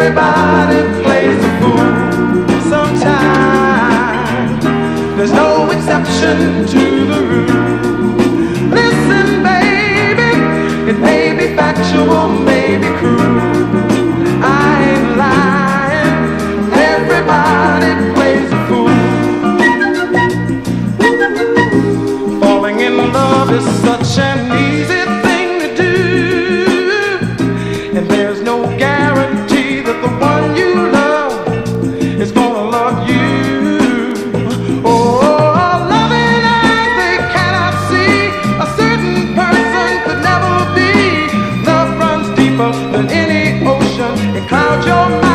Everybody plays the fool sometimes. There's no exception to the rule. Listen, baby, it may be factual, may be cruel. I ain't lying. Everybody plays the fool. Falling in love is such an easy thing to do, and there's no guarantee that the one you love is gonna love you. Oh, loving eyes they cannot see. A certain person could never be. Love runs deeper than any ocean. It clouds your mind.